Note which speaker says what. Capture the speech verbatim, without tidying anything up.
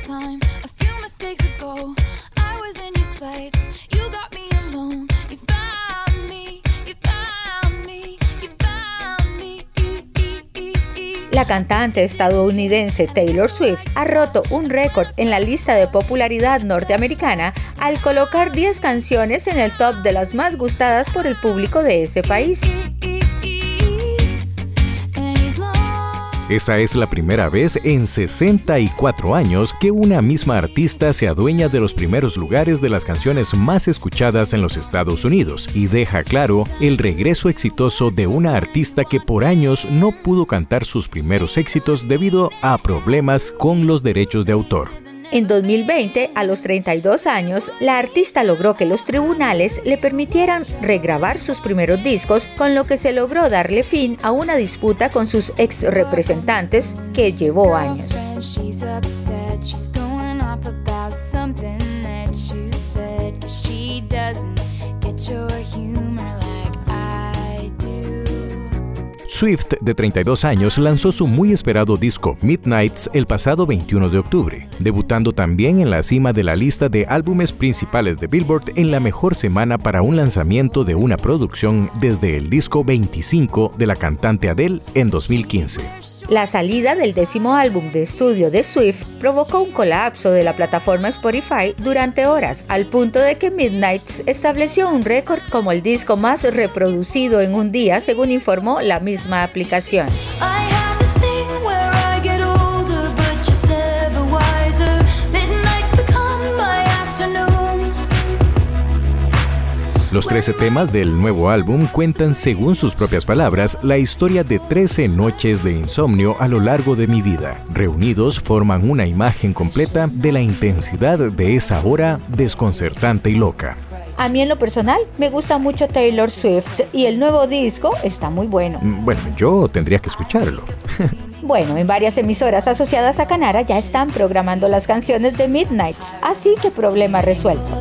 Speaker 1: time. A few mistakes ago, I was in your sights. You got me alone. You found me. You found me. You found me.
Speaker 2: La cantante estadounidense Taylor Swift ha roto un récord en la lista de popularidad norteamericana al colocar diez canciones en el top de las más gustadas por el público de ese país.
Speaker 3: Esta es la primera vez en sesenta y cuatro años que una misma artista se adueña de los primeros lugares de las canciones más escuchadas en los Estados Unidos y deja claro el regreso exitoso de una artista que por años no pudo cantar sus primeros éxitos debido a problemas con los derechos de autor.
Speaker 2: En dos mil veinte, a los treinta y dos años, la artista logró que los tribunales le permitieran regrabar sus primeros discos, con lo que se logró darle fin a una disputa con sus ex representantes que llevó años.
Speaker 3: Swift, de treinta y dos años, lanzó su muy esperado disco Midnights el pasado veintiuno de octubre, debutando también en la cima de la lista de álbumes principales de Billboard en la mejor semana para un lanzamiento de una producción desde el disco veinticinco de la cantante Adele en dos mil quince.
Speaker 2: La salida del décimo álbum de estudio de Swift provocó un colapso de la plataforma Spotify durante horas, al punto de que Midnights estableció un récord como el disco más reproducido en un día, según informó la misma aplicación.
Speaker 3: Los trece temas del nuevo álbum cuentan, según sus propias palabras, la historia de trece noches de insomnio a lo largo de mi vida. Reunidos forman una imagen completa de la intensidad de esa hora desconcertante y loca.
Speaker 2: A mí en lo personal me gusta mucho Taylor Swift y el nuevo disco está muy bueno.
Speaker 3: Bueno, yo tendría que escucharlo.
Speaker 2: Bueno, en varias emisoras asociadas a Canara ya están programando las canciones de Midnights, así que problema resuelto.